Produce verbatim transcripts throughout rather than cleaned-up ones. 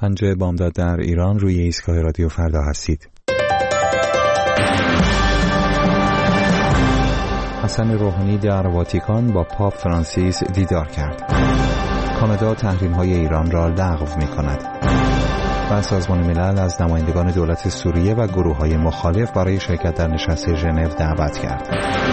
پنجه بامداد در ایران، روی ایستگاه رادیو فردا هستید. حسن روحانی در واتیکان با پاپ فرانسیس دیدار کرد. کانادا تحریم‌های ایران را لغو می‌کند. و سازمان ملل از نمایندگان دولت سوریه و گروه‌های مخالف برای شرکت در نشست ژنو دعوت کرد.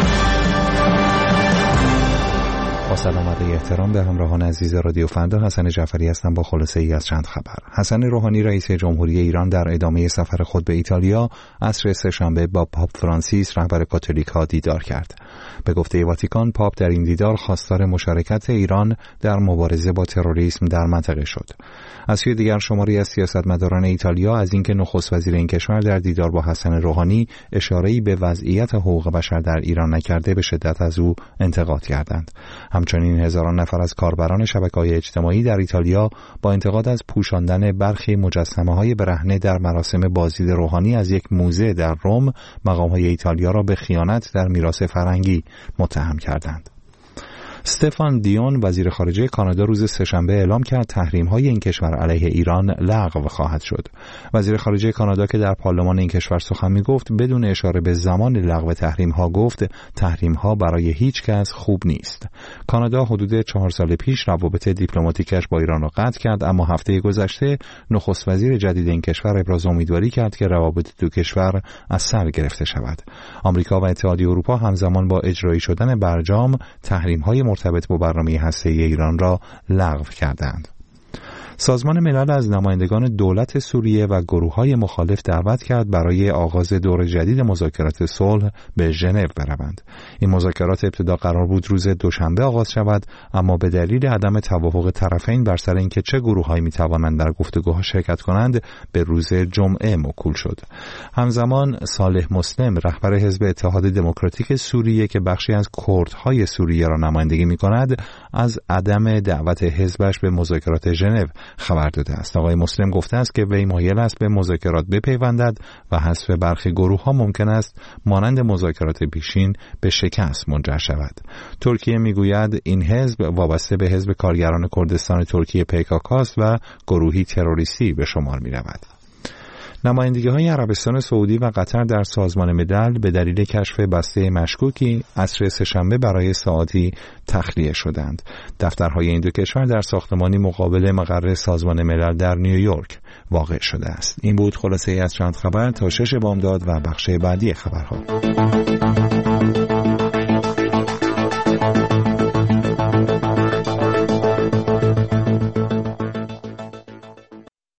با سلام و احترام به همراهان عزیز رادیو فردا، حسن جعفری هستم با خلاصه ای از چند خبر. حسن روحانی رئیس جمهوری ایران در ادامه سفر خود به ایتالیا عصر سه‌شنبه با پاپ فرانسیس رهبر کاتولیک‌ها دیدار کرد. به گفته واتیکان، پاپ در این دیدار خواستار مشارکت ایران در مبارزه با تروریسم در منطقه شد. از سوی دیگر شماری از سیاستمداران ایتالیا از اینکه نخست وزیر این کشور در دیدار با حسن روحانی اشاره‌ای به وضعیت حقوق بشر در ایران نکرده، به شدت از او انتقاد کردند. همچنین هزاران نفر از کاربران شبکه‌های اجتماعی در ایتالیا با انتقاد از پوشاندن برخی مجسمه‌های برهنه در مراسم بازدید روحانی از یک موزه در روم، مقام‌های ایتالیا را به خیانت در میراث فرهنگی متهم کردند. استفان دیون وزیر خارجه کانادا روز سه‌شنبه اعلام کرد تحریم‌های این کشور علیه ایران لغو خواهد شد. وزیر خارجه کانادا که در پارلمان این کشور سخن می‌گفت، بدون اشاره به زمان لغو تحریم‌ها گفت تحریم‌ها برای هیچ کس خوب نیست. کانادا حدود چهار سال پیش روابط دیپلماتیکش با ایران را قطع کرد، اما هفته گذشته نخست وزیر جدید این کشور ابراز امیدواری کرد که روابط دو کشور از سر گرفته شود. آمریکا و اتحادیه اروپا همزمان با اجرایی شدن برجام تحریم‌های مرتبط با برنامه هسته‌ای ایران را لغو کردند. سازمان ملل از نمایندگان دولت سوریه و گروه‌های مخالف دعوت کرد برای آغاز دور جدید مذاکرات صلح به ژنو بروند. این مذاکرات ابتدا قرار بود روز دوشنبه آغاز شود، اما به دلیل عدم توافق طرفین بر سر اینکه چه گروه‌هایی می‌توانند در گفتگوها شرکت کنند به روز جمعه موکول شد. همزمان صالح مسلم رهبر حزب اتحاد دموکراتیک سوریه که بخشی از کردهای سوریه را نمایندگی می‌کند، از عدم دعوت حزبش به مذاکرات ژنو خبر داده است. آقای مسلم گفته است که وی مایل است به مذاکرات بپیوندد و حذف برخی گروه‌ها ممکن است مانند مذاکرات پیشین به شکست منجر شود. ترکیه میگوید این حزب وابسته به حزب کارگران کردستان ترکیه پیکاکاست و گروهی تروریستی به شمار می‌رود. نمایندگی‌های عربستان سعودی و قطر در سازمان ملل به دلیل کشف بسته مشکوکی عصر سه‌شنبه برای ساعاتی تخلیه شدند. دفترهای این دو کشور در ساختمانی مقابل مقر سازمان ملل در نیویورک واقع شده است. این بود خلاصه ای از چند خبر. تا شش بامداد و بخش بعدی خبرها.